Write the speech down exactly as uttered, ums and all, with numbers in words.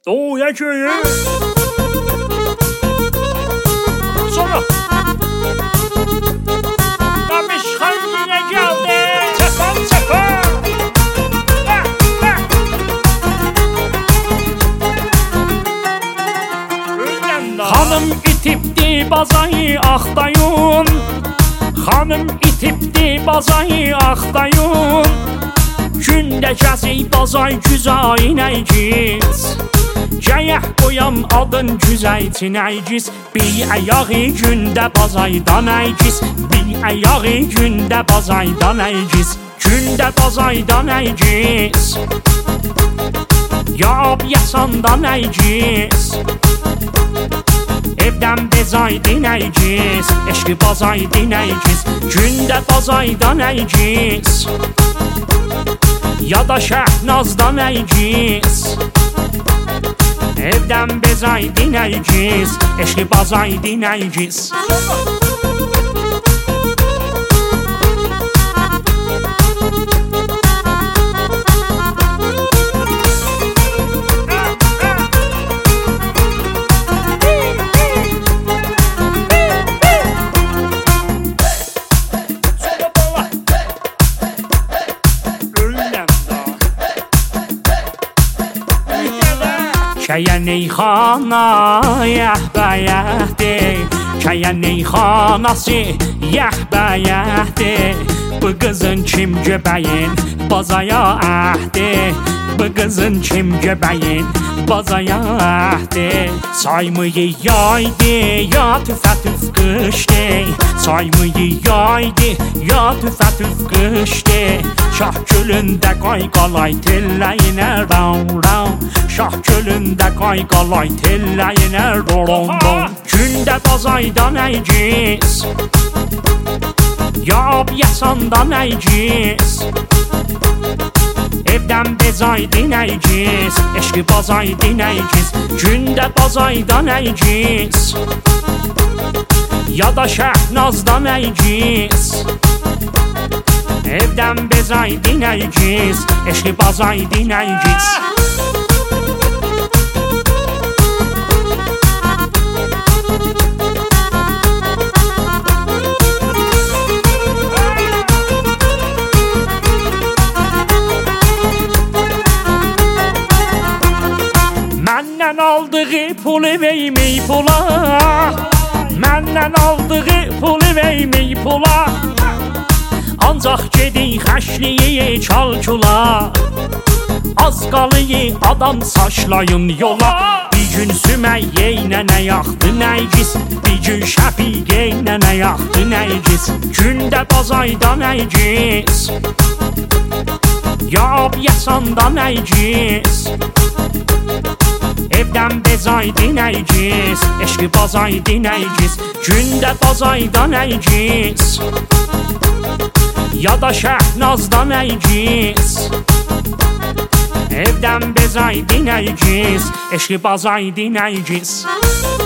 Doğuya köyü. Sonra Babişxan yine geldi. Çapan çapan. Hanım itipdi bazayı axtayın. Hanım itipdi bazayı axtayın. Gündə gəzik bazay güzay nəygiz. Gəyək qoyam adın güzəyçi nəygiz. Bir əyağı gündə bazayda nəygiz. Bir əyağı gündə bazayda nəygiz. Gündə bazayda nəygiz. Yab yasanda nəygiz. Evdən bezaydı nəygiz. Eşqi bazaydı nəygiz. Gündə bazayda nəygiz. Ya da Şəhnazda nəygiz. Evdən bezaydı nəygiz. Eşqi bazaydı nəygiz. Kəyəney xana yəhbəyəhdi. Kəyəney xanası yəhbəyəhdi. Bu qızın kim göbəyin bazaya əhdi. Bu qızın kim göbəyin bazaya əhdi. Saymıyı yaydı ya tüfətüf qışdı. Saymıyı yaydı ya tüfətüf qışdı. Şah gölündə qayqalay telləyinə rav rav. Şah gölündə qayqalay telləyinə rolon rolon. Gündə bazayda nəygiz. Yab yasanda nəygiz. Evdən bezaydı nəygiz. Eşqi bazaydı nəygiz. Gündə bazayda nəygiz. Ya da Şəhnazda nəygiz. Evdən bezaydı nəygiz. Eşqi bazaydı nəygiz. Məndən aldığı pulu vermey pula. Məndən aldığı pulu vermey pula. Ancaq gedin xəşliyi çalkula. Az qalıyı adam saçlayın yola. Bir gün Süməyyə ilə nə yaxdı nəygiz. Bir gün Şəfiqə ilə nə yaxdı nəygiz. Gündə bazayda nəygiz. Yab yasanda nəygiz. Evdən bezaydı nəygiz. Eşqi bazaydı nəygiz. Gündə bazayda nəygiz. Ya da Şəhnazda nəygiz. Evdən bezaydı nəygiz. Eşqi bazaydı nəygiz.